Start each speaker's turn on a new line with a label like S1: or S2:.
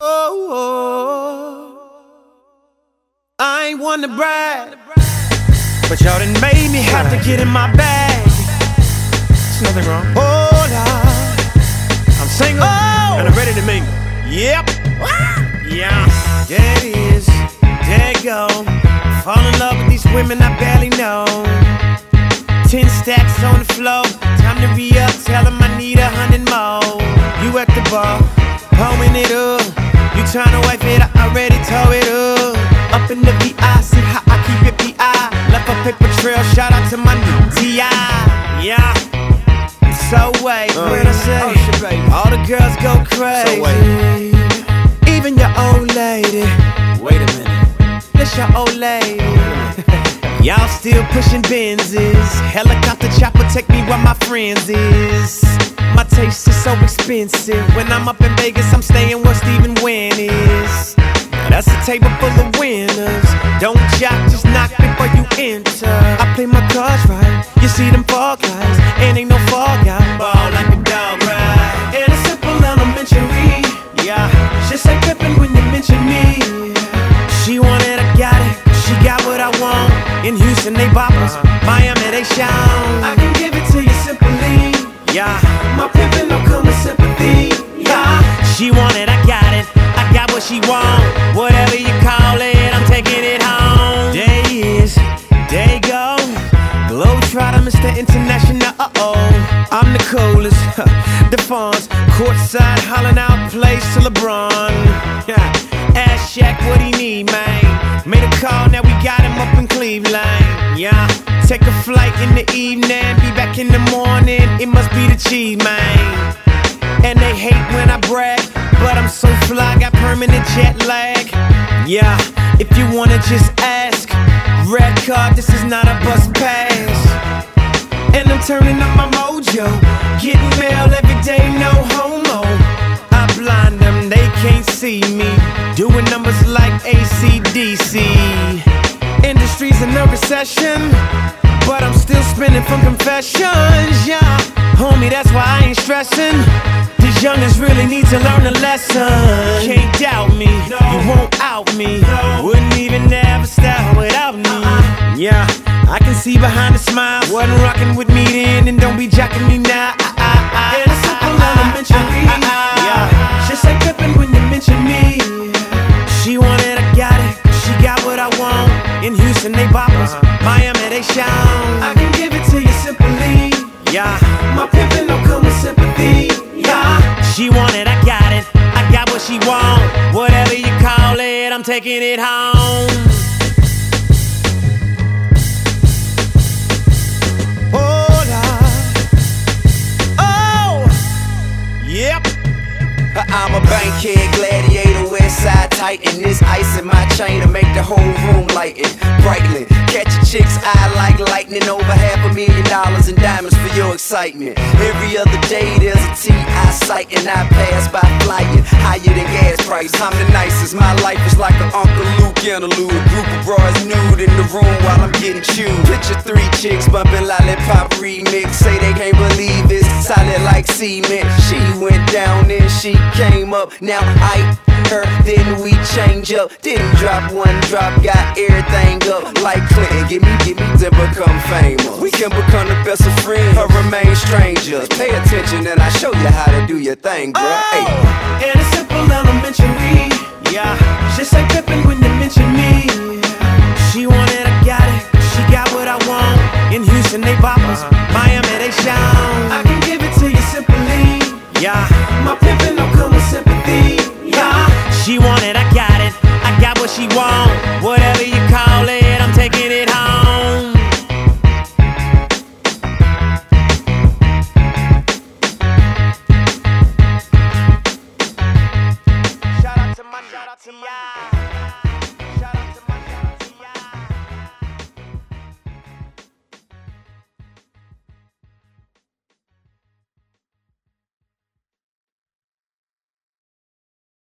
S1: I ain't one to brag, but y'all done made me have to get in my bag. There's nothing wrong. Oh, Lord, I'm single and I'm ready to mingle. Yep. Yeah. There it is. There it go. Fall in love with these women I barely know. 10 stacks on the floor. Time to re-up. Tell them I need 100 more. You at the bar, pouring it up. You tryna wipe it, I already tore it up. Up in the VI, see how I keep it PI. Left a paper trail, shout out to my new T.I. Yeah. So wait, what I say? All the girls go crazy. Even your old lady. Wait a minute. This your old lady. Y'all still pushing Benzes. Helicopter chopper take me where my friends is. My taste is so expensive. When I'm up in Vegas, I'm staying where Stephen Wynn is. That's a table full of winners. Don't jock, just knock before you enter. I play my cards right. You see them fall guys, and ain't no fall guy. Ball like a dog ride. And a simple elementary. Yeah, just like Pippin when you mention me. She wanted, I got it. She got what I want. In Houston, they boppers. Miami, they shine. I can give it to you simply. Yeah, my pimpin' don't come with sympathy. Yeah, she want it, I got it. I got what she want. Whatever you call it, I'm taking it home. There he is, there you go. Globetrotter, Mr. International. I'm the coolest. The Fonz, courtside, hollering out plays to LeBron. Ask Shaq what he need, man. Made a call, now we got him up in Cleveland. Yeah, take a flight in the evening, be back in the morning. It must be the cheese, man. And they hate when I brag, but I'm so fly, got permanent jet lag. Yeah, if you wanna just ask, red card, this is not a bus pass. And I'm turning up my mojo, getting mail every day, no homo. I blind them, they can't see me, doing numbers like AC/DC. Industry's in a recession, but I'm still spinning from confessions. Yeah, homie, that's why I ain't stressing. These youngins really need to learn a lesson. Can't doubt me, you won't out me. Wouldn't even ever style without me. Yeah, I can see behind the smile. Wasn't rocking with me then, and don't be jacking me now. And it's simple elementary. Yeah, just like Pippin when you mention me. She wanted, I got it. She got what I want. In Houston, they boppers. Miami, they shine. I can give it to you simply. Yeah, my pimpin' don't come with sympathy. Yeah, she wanted, I got it. I got what she want. Whatever you call it, I'm taking it home. Yep.
S2: I'm a bankhead, gladiator, westside titan. This ice in my chain to make the whole room lighten, brightly. Catch a chick's eye like lightning. Over $500,000 in diamonds for your excitement. Every other day there's a T.I. sight, and I pass by flying higher than gas price. I'm the nicest, my life is like an Uncle Luke interlude. A group of bros nude in the room while I'm getting chewed. Picture 3 chicks bumping lollipop remix. Say they can't believe it's solid like cement. She went down and she came up. Now I her, then we change up. Didn't drop one drop, got everything up like Clinton. Give me to become famous. We can become the best of friends or remain strangers. Pay attention and I show you how to do your thing, bruh.
S1: And it's simple elementary.